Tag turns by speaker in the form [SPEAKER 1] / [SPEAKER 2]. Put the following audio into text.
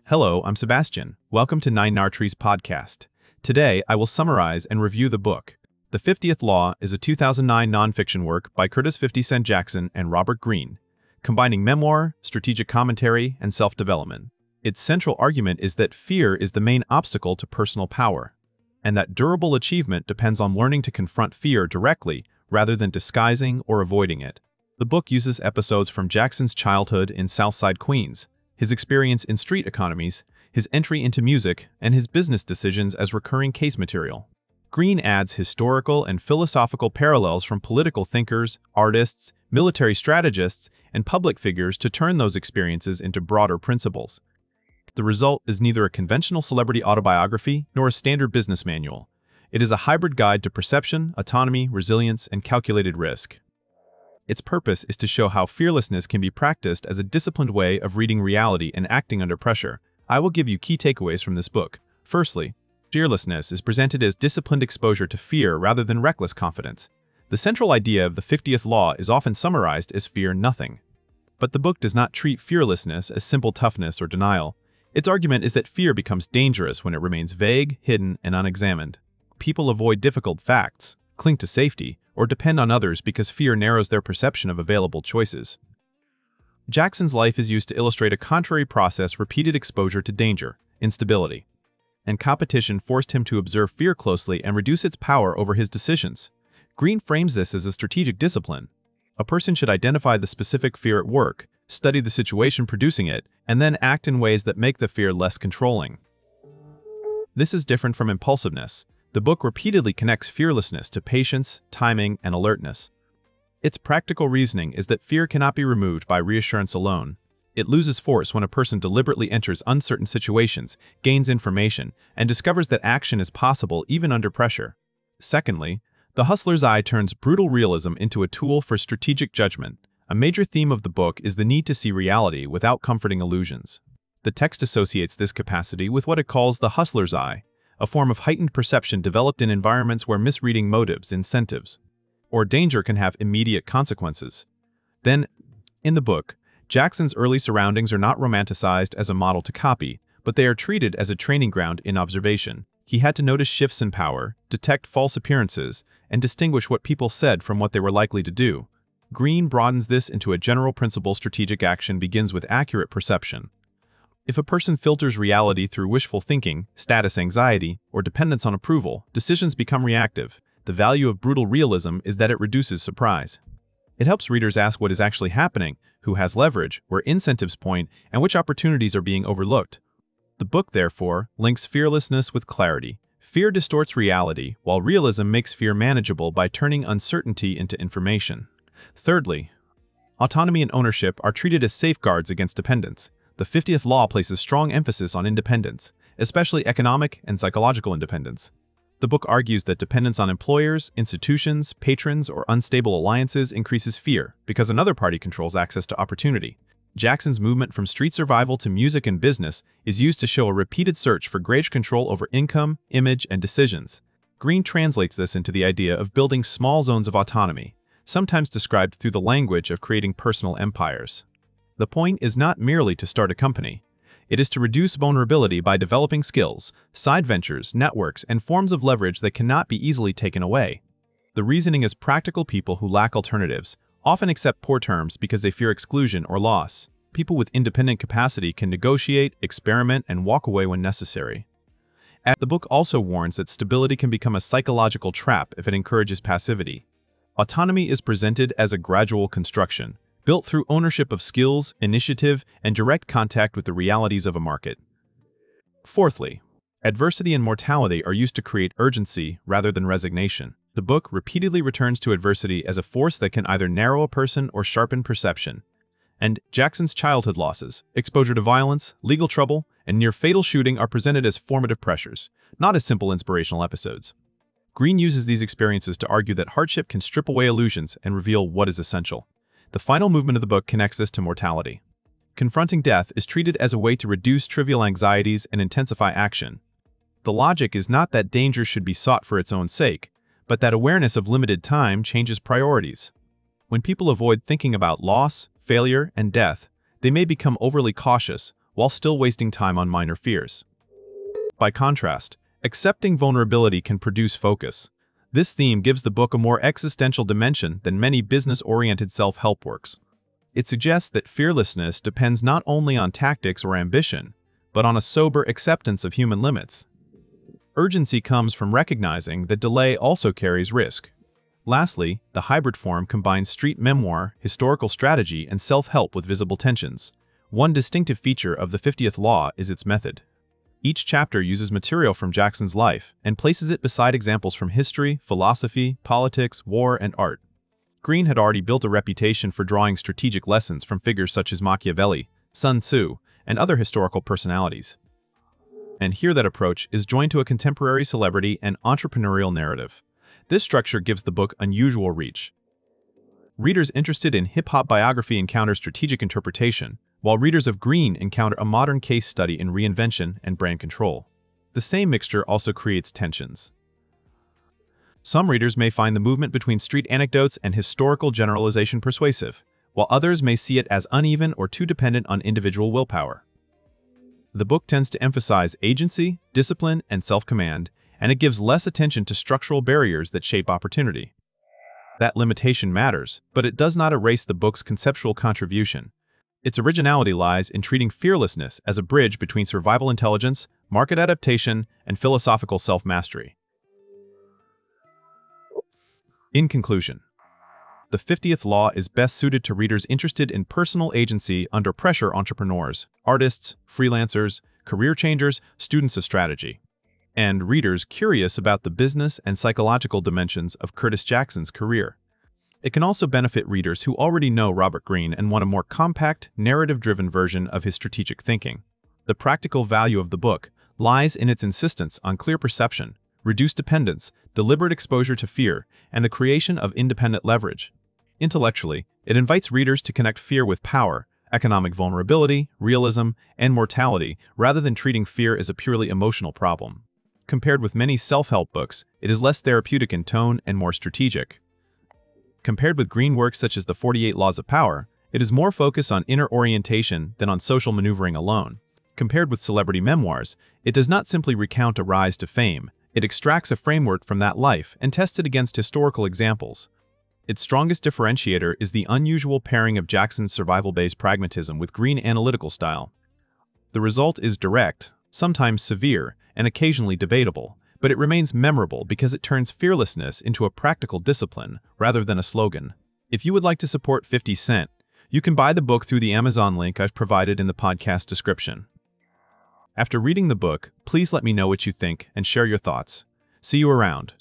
[SPEAKER 1] Hello, I'm Sebastian. Welcome to Nine Nartrees podcast. Today, I will summarize and review the book. The 50th Law is a 2009 nonfiction work by Curtis 50 Cent Jackson and Robert Greene, combining memoir, strategic commentary, and self-development. Its central argument is that fear is the main obstacle to personal power, and that durable achievement depends on learning to confront fear directly rather than disguising or avoiding it. The book uses episodes from Jackson's childhood in Southside Queens, his experience in street economies, his entry into music, and his business decisions as recurring case material. Greene adds historical and philosophical parallels from political thinkers, artists, military strategists, and public figures to turn those experiences into broader principles. The result is neither a conventional celebrity autobiography nor a standard business manual. It is a hybrid guide to perception, autonomy, resilience, and calculated risk. Its purpose is to show how fearlessness can be practiced as a disciplined way of reading reality and acting under pressure. I will give you key takeaways from this book. Firstly, fearlessness is presented as disciplined exposure to fear rather than reckless confidence. The central idea of the 50th Law is often summarized as fear nothing. But the book does not treat fearlessness as simple toughness or denial. Its argument is that fear becomes dangerous when it remains vague, hidden, and unexamined. People avoid difficult facts, cling to safety, or depend on others because fear narrows their perception of available choices. Jackson's life is used to illustrate a contrary process: repeated exposure to danger, instability, and competition forced him to observe fear closely and reduce its power over his decisions. Greene frames this as a strategic discipline. A person should identify the specific fear at work, study the situation producing it, and then act in ways that make the fear less controlling. This is different from impulsiveness. The book repeatedly connects fearlessness to patience, timing, and alertness. Its practical reasoning is that fear cannot be removed by reassurance alone. It loses force when a person deliberately enters uncertain situations, gains information, and discovers that action is possible even under pressure. Secondly, The Hustler's Eye turns brutal realism into a tool for strategic judgment. A major theme of the book is the need to see reality without comforting illusions. The text associates this capacity with what it calls the hustler's eye, a form of heightened perception developed in environments where misreading motives, incentives, or danger can have immediate consequences. Then, in the book, Jackson's early surroundings are not romanticized as a model to copy, but they are treated as a training ground in observation. He had to notice shifts in power, detect false appearances, and distinguish what people said from what they were likely to do. Greene broadens this into a general principle: strategic action begins with accurate perception. If a person filters reality through wishful thinking, status anxiety, or dependence on approval, decisions become reactive. The value of brutal realism is that it reduces surprise. It helps readers ask what is actually happening, who has leverage, where incentives point, and which opportunities are being overlooked. The book, therefore, links fearlessness with clarity. Fear distorts reality, while realism makes fear manageable by turning uncertainty into information. Thirdly, autonomy and ownership are treated as safeguards against dependence. The 50th Law places strong emphasis on independence, especially economic and psychological independence. The book argues that dependence on employers, institutions, patrons, or unstable alliances increases fear because another party controls access to opportunity. Jackson's movement from street survival to music and business is used to show a repeated search for greater control over income, image, and decisions. Greene translates this into the idea of building small zones of autonomy, sometimes described through the language of creating personal empires. The point is not merely to start a company. It is to reduce vulnerability by developing skills, side ventures, networks, and forms of leverage that cannot be easily taken away. The reasoning is practical people who lack alternatives often accept poor terms because they fear exclusion or loss. People with independent capacity can negotiate, experiment, and walk away when necessary. The book also warns that stability can become a psychological trap if it encourages passivity. Autonomy is presented as a gradual construction, built through ownership of skills, initiative, and direct contact with the realities of a market. Fourthly, adversity and mortality are used to create urgency rather than resignation. The book repeatedly returns to adversity as a force that can either narrow a person or sharpen perception. And Jackson's childhood losses, exposure to violence, legal trouble, and near-fatal shooting are presented as formative pressures, not as simple inspirational episodes. Greene uses these experiences to argue that hardship can strip away illusions and reveal what is essential. The final movement of the book connects this to mortality. Confronting death is treated as a way to reduce trivial anxieties and intensify action. The logic is not that danger should be sought for its own sake, but that awareness of limited time changes priorities. When people avoid thinking about loss, failure, and death, they may become overly cautious, while still wasting time on minor fears. By contrast, accepting vulnerability can produce focus. This theme gives the book a more existential dimension than many business-oriented self-help works. It suggests that fearlessness depends not only on tactics or ambition, but on a sober acceptance of human limits. Urgency comes from recognizing that delay also carries risk. Lastly, the hybrid form combines street memoir, historical strategy, and self-help with visible tensions. One distinctive feature of the 50th Law is its method. Each chapter uses material from Jackson's life and places it beside examples from history, philosophy, politics, war, and art. Green had already built a reputation for drawing strategic lessons from figures such as Machiavelli, Sun Tzu, and other historical personalities. And here that approach is joined to a contemporary celebrity and entrepreneurial narrative. This structure gives the book unusual reach. Readers interested in hip-hop biography encounter strategic interpretation, while readers of Green encounter a modern case study in reinvention and brand control. The same mixture also creates tensions. Some readers may find the movement between street anecdotes and historical generalization persuasive, while others may see it as uneven or too dependent on individual willpower. The book tends to emphasize agency, discipline, and self-command, and it gives less attention to structural barriers that shape opportunity. That limitation matters, but it does not erase the book's conceptual contribution. Its originality lies in treating fearlessness as a bridge between survival intelligence, market adaptation, and philosophical self-mastery. In conclusion, the 50th Law is best suited to readers interested in personal agency under pressure: entrepreneurs, artists, freelancers, career changers, students of strategy, and readers curious about the business and psychological dimensions of Curtis Jackson's career. It can also benefit readers who already know Robert Greene and want a more compact, narrative-driven version of his strategic thinking. The practical value of the book lies in its insistence on clear perception, reduced dependence, deliberate exposure to fear, and the creation of independent leverage. Intellectually, it invites readers to connect fear with power, economic vulnerability, realism, and mortality, rather than treating fear as a purely emotional problem. Compared with many self-help books, it is less therapeutic in tone and more strategic. Compared with Greene works such as The 48 Laws of Power, it is more focused on inner orientation than on social maneuvering alone. Compared with celebrity memoirs, it does not simply recount a rise to fame, it extracts a framework from that life and tests it against historical examples. Its strongest differentiator is the unusual pairing of Jackson's survival-based pragmatism with Greene's analytical style. The result is direct, sometimes severe, and occasionally debatable, but it remains memorable because it turns fearlessness into a practical discipline rather than a slogan. If you would like to support 50 Cent, you can buy the book through the Amazon link I've provided in the podcast description. After reading the book, please let me know what you think and share your thoughts. See you around.